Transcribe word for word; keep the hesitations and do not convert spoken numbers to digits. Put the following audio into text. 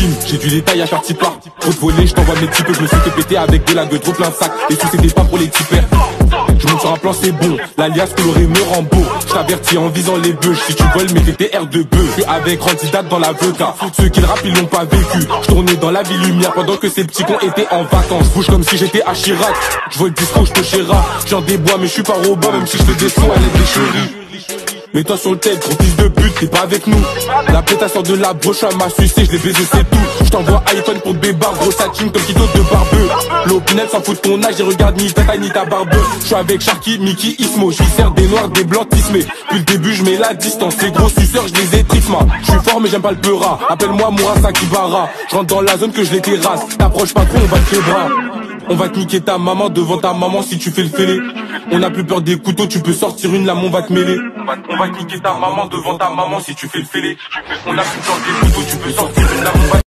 bim, j'ai du détail à faire petit part. Trop de volets, je t'envoie mes petits peu, je me suis fait péter avec de la gueule, trop plein de sacs. Et si c'était pas pour les tipers, je monte sur un plan, c'est bon. L'alias coloré me rend beau. Je t'avertis en visant les bœufs. Si tu voles mes V T R de bœuf. Je suis avec candidat dans la Veuca. Ceux qui le rappent, ils l'ont pas vécu. Je tournais dans la ville lumière pendant que ces petits cons étaient en vacances. Je bouge comme si j'étais à Chirac. Je vois le disco, je te chéra. J'en débois, mais je suis pas robot, même si je te descends à l'aide des chéris. Mets-toi sur le tête, gros fils de pute, t'es pas avec nous. La pétasse sort de la broche, à m'a sucé, je l'ai baisé, c'est tout. Je t'envoie iPhone pour bébar, gros satine comme Kito de barbeux. L'opinel s'en fout de ton âge, il regarde ni ta taille ni ta barbe. Je suis avec Sharky, Mickey, Ismo, j'y sers des noirs, des blancs, tismés. Depuis le début, je mets la distance, ces gros suceurs, je les ai trisma. Je suis fort mais j'aime pas le peura, appelle-moi Mourassa Kibara. Je rentre dans la zone que je les terrasse, t'approches pas trop, on va te bras. On va te niquer ta maman devant ta maman si tu fais le fêlé. On a plus peur des couteaux, tu peux sortir une lame, on va te mêler. On va, on va te niquer ta maman devant ta maman si tu fais le fêlé. On a plus peur des couteaux, tu peux sortir une lame, on va te